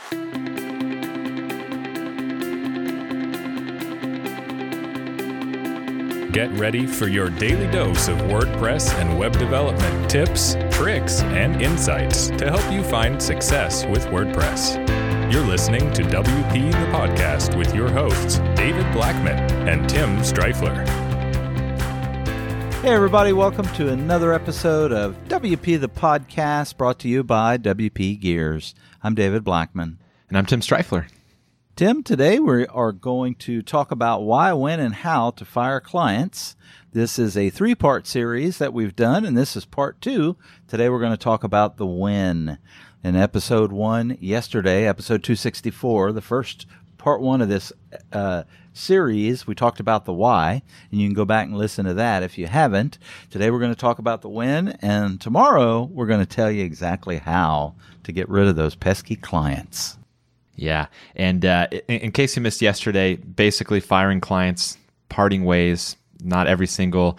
Get ready for your daily dose of WordPress and web development tips, tricks, and insights to help you find success with WordPress. You're listening to WP the Podcast with your hosts, David Blackman and Tim Streifler. Hey everybody, welcome to another episode of WP the Podcast, brought to you by WP Gears. I'm David Blackman. And I'm Tim Streifler. Tim, today we are going to talk about why, when, and how to fire clients. This is a three-part series that we've done, and this is part 2. Today we're going to talk about the when. In episode 1 yesterday, episode 264, the first part 1 of this series, we talked about the why, and you can go back and listen to that if you haven't. Today we're going to talk about the when, and tomorrow we're going to tell you exactly how to get rid of those pesky clients. Yeah, and in case you missed yesterday, basically firing clients, parting ways. Not every single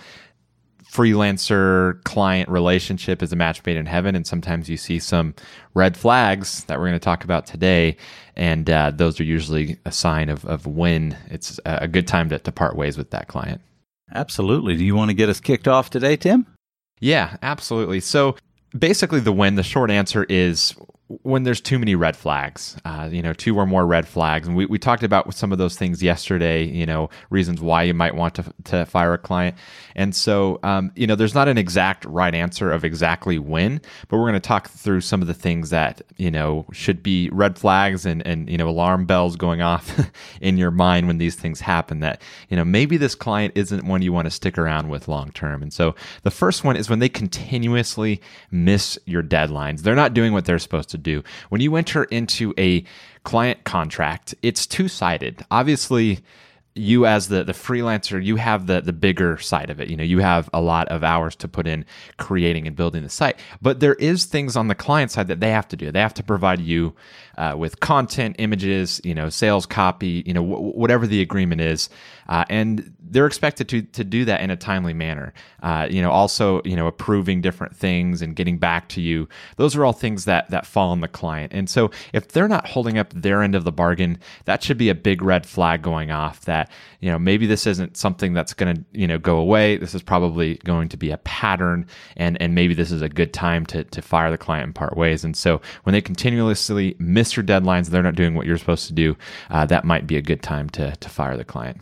freelancer-client relationship is a match made in heaven, and sometimes you see some red flags that we're going to talk about today, and those are usually a sign of when it's a good time to part ways with that client. Absolutely. Do you want to get us kicked off today, Tim? Yeah, absolutely. So basically the short answer is when there's too many red flags, 2 or more red flags. And we talked about some of those things yesterday, reasons why you might want to fire a client. And so, there's not an exact right answer of exactly when, but we're going to talk through some of the things that, should be red flags and alarm bells going off in your mind when these things happen that, maybe this client isn't one you want to stick around with long term. And so the first one is when they continuously miss your deadlines. They're not doing what they're supposed to do. When you enter into a client contract, it's two-sided. Obviously, you as the freelancer, you have the bigger side of it. You have a lot of hours to put in creating and building the site. But there is things on the client side that they have to do. They have to provide you with content, images, sales copy, whatever the agreement is. And they're expected to do that in a timely manner. Also, approving different things and getting back to you. Those are all things that fall on the client. And so if they're not holding up their end of the bargain, that should be a big red flag going off that, maybe this isn't something that's going to, go away. This is probably going to be a pattern, and maybe this is a good time to fire the client and part ways. And so when they continuously miss your deadlines, they're not doing what you're supposed to do, that might be a good time to fire the client.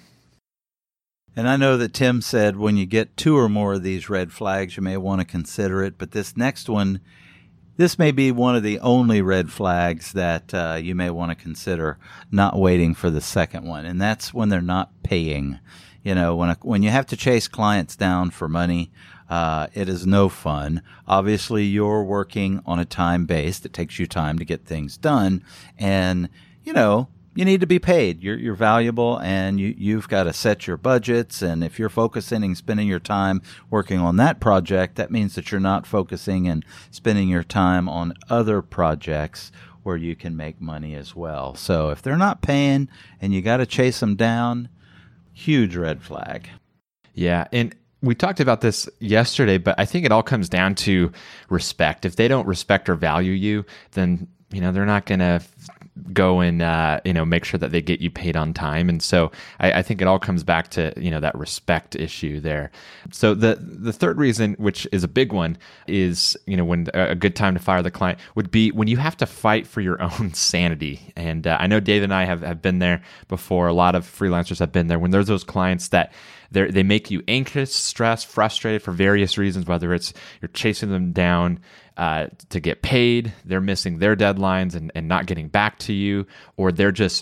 And I know that Tim said when you get 2 or more of these red flags, you may want to consider it. But this next one, this may be one of the only red flags that you may want to consider not waiting for the second one. And that's when they're not paying. When you have to chase clients down for money, it is no fun. Obviously, you're working on a time base. It takes you time to get things done. And, you need to be paid. You're valuable, and you've got to set your budgets. And if you're focusing and spending your time working on that project, that means that you're not focusing and spending your time on other projects where you can make money as well. So if they're not paying and you got to chase them down, huge red flag. Yeah, and we talked about this yesterday, but I think it all comes down to respect. If they don't respect or value you, then they're not going to go and make sure that they get you paid on time. And so I think it all comes back to that respect issue there. So the third reason, which is a big one, is when a good time to fire the client would be when you have to fight for your own sanity. And I know Dave and I have been there before. A lot of freelancers have been there when there's those clients that they make you anxious, stressed, frustrated for various reasons, whether it's you're chasing them down to get paid, they're missing their deadlines and not getting back to you, or they're just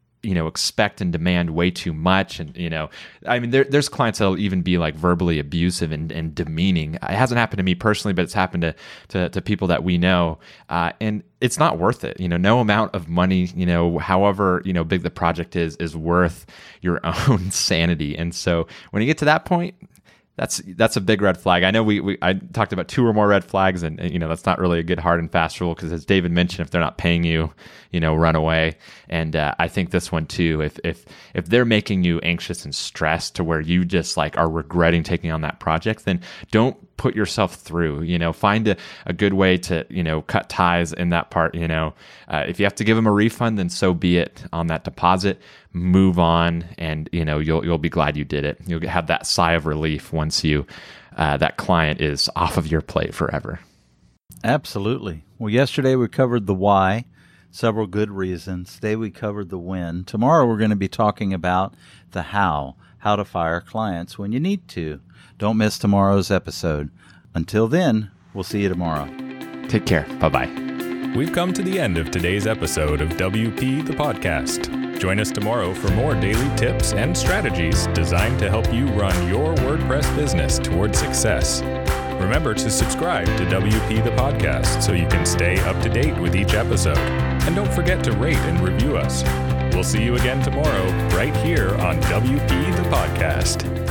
expect and demand way too much. And, there's clients that'll even be like verbally abusive and demeaning. It hasn't happened to me personally, but it's happened to people that we know. And it's not worth it. No amount of money, however, big the project is worth your own sanity. And so when you get to that point, that's a big red flag. I know I talked about 2 or more red flags, and that's not really a good hard and fast rule, because as David mentioned, if they're not paying you, run away. And I think this one too, if they're making you anxious and stressed to where you just are regretting taking on that project, then don't put yourself through. Find a good way to cut ties in that part. If you have to give them a refund, then so be it on that deposit. Move on, and you'll be glad you did it. You'll have that sigh of relief once that client is off of your plate forever. Absolutely. Well, yesterday we covered the why, several good reasons. Today we covered the when. Tomorrow we're going to be talking about the how to fire clients when you need to. Don't miss tomorrow's episode. Until then, we'll see you tomorrow. Take care. Bye-bye. We've come to the end of today's episode of WP the Podcast. Join us tomorrow for more daily tips and strategies designed to help you run your WordPress business towards success. Remember to subscribe to WP the Podcast so you can stay up to date with each episode. And don't forget to rate and review us. We'll see you again tomorrow right here on WP the Podcast.